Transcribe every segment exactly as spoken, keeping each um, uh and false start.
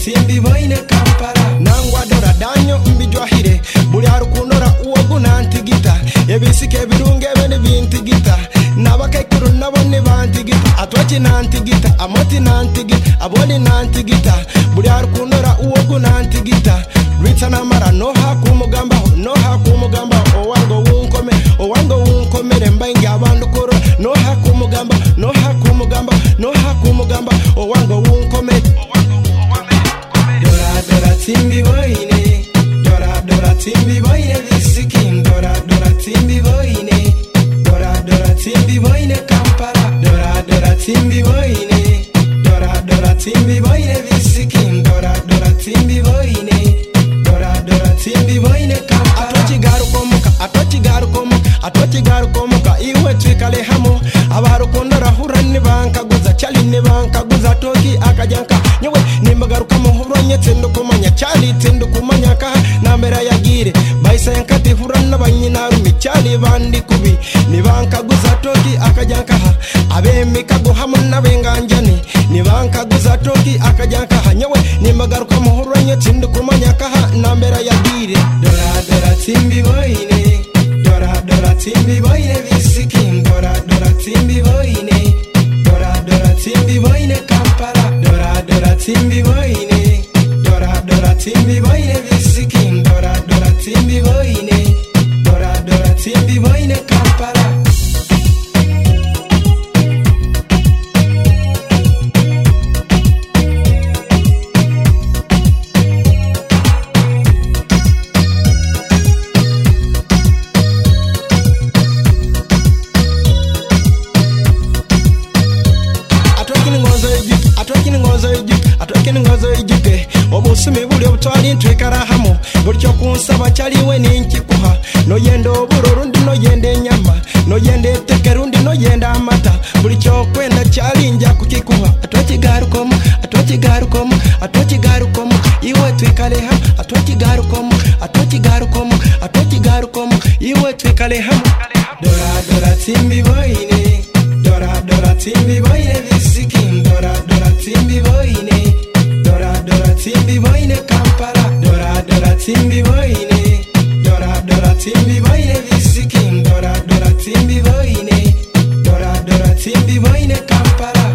timbi boine Kampala nangwa dora danyo mbijwahire buli arukunora uwo gunantigita ebisike birunge bene bintigita nabakekuru nabone bantigita atwachi nantigita amoti nantigita aboli nantigita buli arukunora uwo gunantigita Rita namara no hakumugamba no hakumugamba owango wunkome owango wunkomere mbangi abantu koro no hakumugamba no hakumugamba no hakumugamba owango wunkomere Dora dora timbi boine Dora dora timbi boine visikin Dora dora timbi boine Dora dora timbi boine Kampala Dora dora timbi boine Dora dora timbi boine visikin Dora dora timbi boine Dora dora timbi boine Kampala Atochi garu komuka atochi garu komuka atochi garu komuka iwe twikale hamo abaru kondora hurani banka guza chali ne banka guza toki akajanka nyewe nimbagaruka muhuranye tendo kumanya chali tendo kumanya ka namera yagire baisa yankati huranna banyinaru michali bandi kubi ni banka guza toki akajanka abe kago hamuna benganjani ni banka guza toki akajanka nyewe nimbagaruka muhuranye tendo kumanya ka namera yagire Dora dora timbi boine Dora dora timbi boine visikin Dora dora timbi boine Dora dora timbi boine Kampala Dora dora timbi boine Dora dora timbi boine visikin Dora dora timbi boine Dora dora timbi boine Kampala Atwekini ngozo ijuke obusumi buli obutwali ntwekara hamo bulyo kunsaba chaliwe ninkikuha no yendo oburorundi no yende nyama no yende tekerundi no yenda amata bulyo kwenda chali nja kukikuha atwakigarukomo atwakigarukomo atwakigarukomo iwe twekale hamo atwakigarukomo atwakigarukomo atwakigarukomo iwe twekale hamo Dora dora timbi boine Dora dora timbi boine visikin Dora dora timbi boine Dora dora timbi boine Kampala Dora dora timbi boine Dora dora timbi boine visikin Dora dora timbi boine Dora dora timbi boine Kampala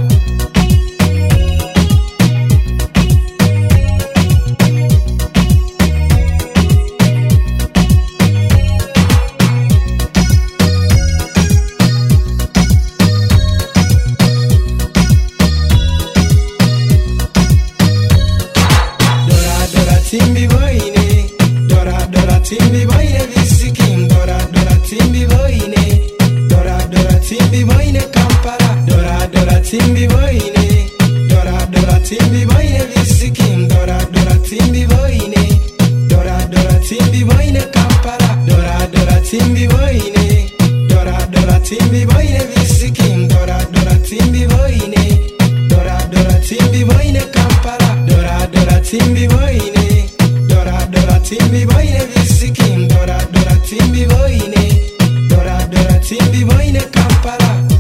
Timbi boine Dora dora timbi boine visikin Dora dora timbi boine Dora dora timbi boine Kampala Dora dora timbi boine Dora dora timbi boine visikin Dora dora timbi boine Dora dora timbi boine Kampala Dora dora timbi boine Dora dora timbi boine visikin Dora dora timbi boine Dora dora timbi boine Kampala Dora dora timbi boine Dora dora timbi boine visikin Dora dora timbi boine Dora dora timbi boine Kampala